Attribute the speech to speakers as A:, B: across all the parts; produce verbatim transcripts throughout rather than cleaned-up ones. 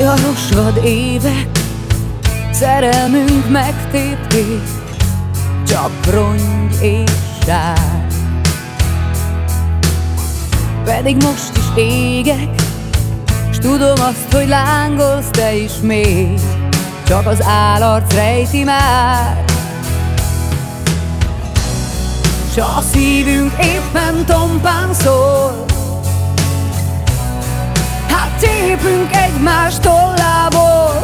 A: Zajos vad évek, szerelmünk megtépték, csak rongy és sár. Pedig most is égek, s tudom azt, hogy lángolsz te is még, csak az állarc rejti már. S a szívünk éppen tompán szól, hát tépünk egymás tollából.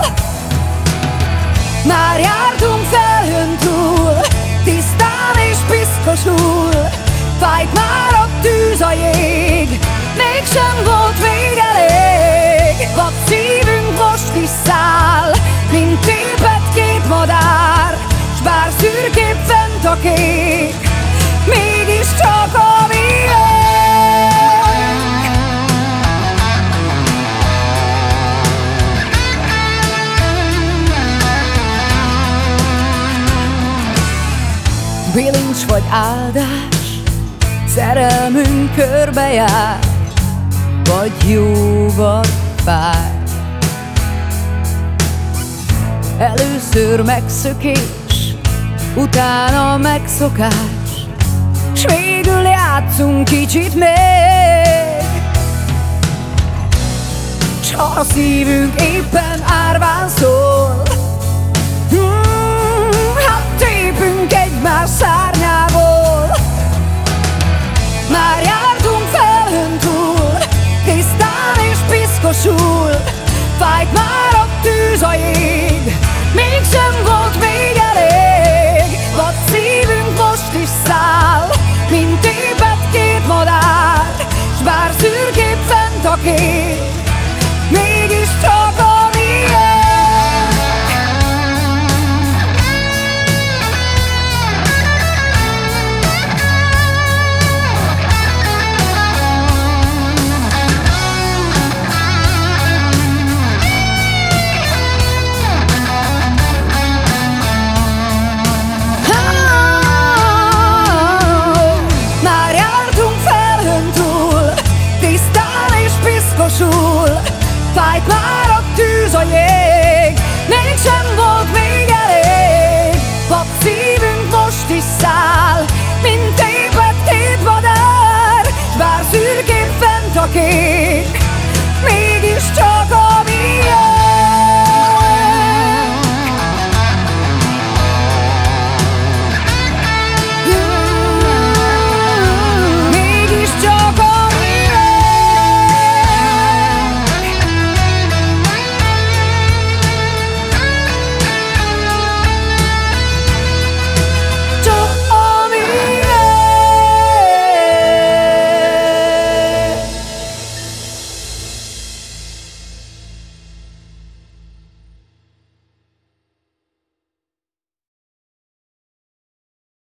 A: Már jártunk felhőn túl, tisztán és piszkosul, fájt már a tűz, a jég, mégsem volt még elég. Vad szívünk most is száll, mint tépett két madár, s bár szürkébb fent a kék, mégiscsak a miénk. Bilincs vagy áldás, szerelmünk körbejár, vagy jó, vagy fáj. Először megszökés, utána megszokás, s végül játszunk kicsit még. S a szívünk éppen árván szól,